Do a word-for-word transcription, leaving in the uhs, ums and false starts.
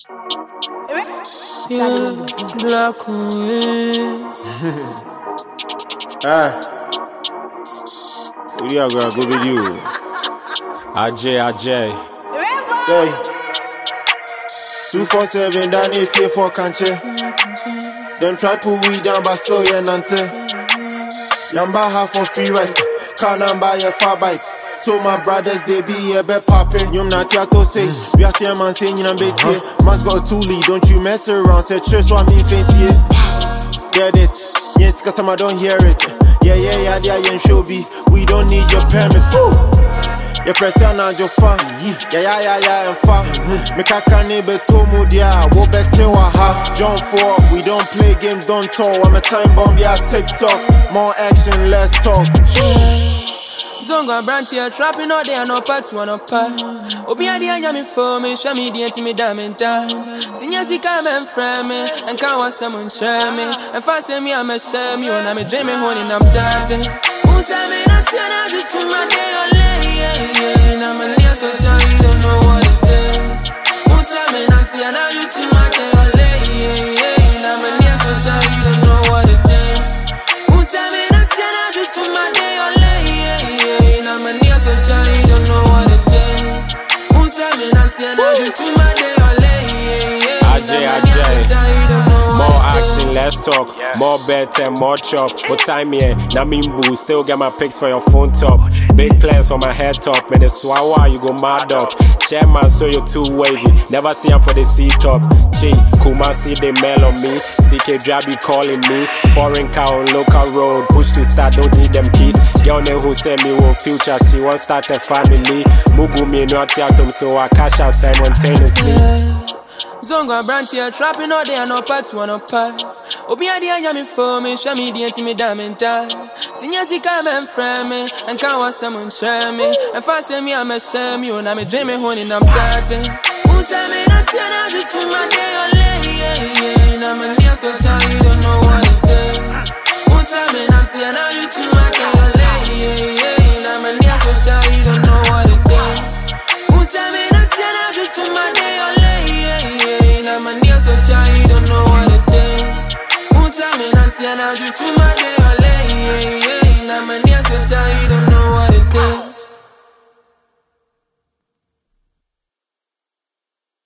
Yeah, black one. Ah, who you gonna go with you? Ajay, Ajay. Hey, two four seven down eight here for country. Them try pull we down, but still yeah nante. Yamba half for free rest. Can't buy a far bike. So my brothers they be a bit poppin'. Yum not ya to say. We are seeing man saying I'm bit here. Man's got a toolie, don't you mess around. Say church so I mean fancy it. Get it. Yes, cause I don't hear it. Yeah, yeah, yeah, yeah, yeah, show be. We don't need your permit. Woo! Your person and your fan. Yeah, yeah, yeah, yeah, and far. Me kaka neighbor to mudia. Wo bete wa ha. John four. We don't play games, don't talk. I'm a time bomb, yeah, TikTok. More action, less talk. Zonga branch here, trapping all day and no part one up. Obi adi anya me for me, show me the intimate diamenta. Tinya si come and frame me, and can't want someone share me. And fast me, I'm a share me, and I'm a dreaming honey, and I'm dying. Who's I mean, I'm telling you to my day or lady, yeah, I'm a near so you don't know what it is. Who's I mean, I'm telling you to my day or lady, yeah, I'm a near so you don't know what it is. Who's I mean, I'm telling you to my day or lady, I'm a near so you don't know what it is. Who's I mean, I'm telling you to my day or lady, Ajay, Ajay. More action, less talk. Yeah. More bet and more chop. What time here? Namimbu, still get my pics for your phone top. Big plans for my head top. Man, it's swawa, you go mad up. Chairman, so you're too wavy. Never see him for the C top. Chi, Kuma see they mail on me. C K Drabby calling me. Foreign car on local road. Push to start, don't need them keys. Girl name who send me will future. She won't start a family. Mugu me no tiatum, so I cash out simultaneously. Yeah. Zonga branch here, trapping all day and no part one up. Obi adi anya me for me, show me the intimate diamenta. Tinya si come and frame me, and can't want someone share me. And fast me, I'm a shame you, and I'm a dreaming honey, and I'm dying. Who's I mean, I'm telling you to my day or lady, yeah, yeah, I'm a near so you don't know what it is. Who's I mean, I'm telling you